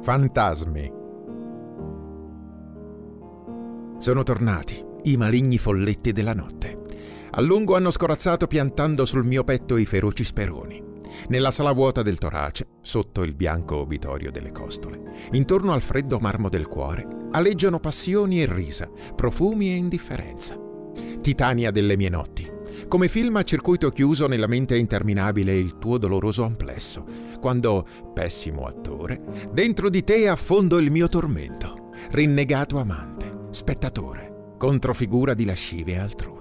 Fantasmi. Sono tornati i maligni folletti della notte. A lungo hanno scorazzato piantando sul mio petto i feroci speroni. Nella sala vuota del torace, sotto il bianco obitorio delle costole, intorno al freddo marmo del cuore, aleggiano passioni e risa, profumi e indifferenza. Titania delle mie notti, come film a circuito chiuso nella mente interminabile il tuo doloroso amplesso, quando, pessimo attore, dentro di te affondo il mio tormento, rinnegato amante, spettatore, controfigura di lascive altrui.